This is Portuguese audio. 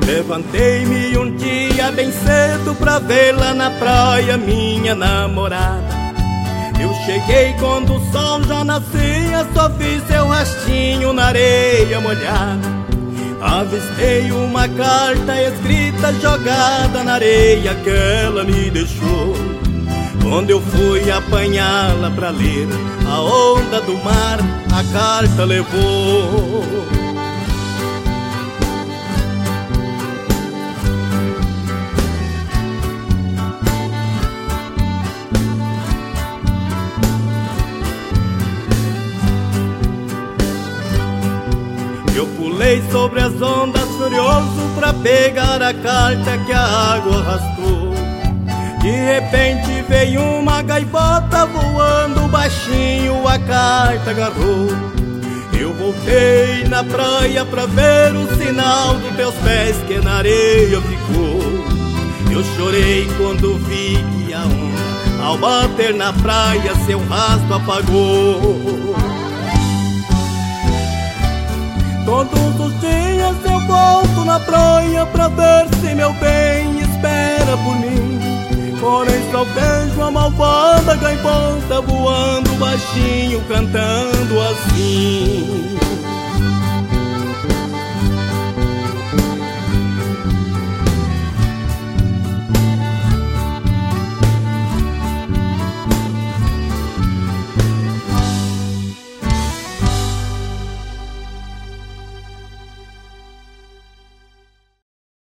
Levantei-me um dia bem cedo pra ver lá na praia minha namorada. Eu cheguei quando o sol já nascia, só vi seu rastinho na areia molhada. Avistei uma carta escrita jogada na areia que ela me deixou. Quando eu fui apanhá-la pra ler, a onda do mar a carta levou. Eu pulei sobre as ondas furioso pra pegar a carta que a água arrastou. De repente veio uma gaivota voando baixinho, a carta agarrou. Eu voltei na praia pra ver o sinal dos teus pés que na areia ficou. Eu chorei quando vi que a onda, ao bater na praia, seu rastro apagou. Todos os dias eu volto na praia pra ver se meu bem espera por mim. Porém só vejo a malvada gaivota voando baixinho, cantando assim.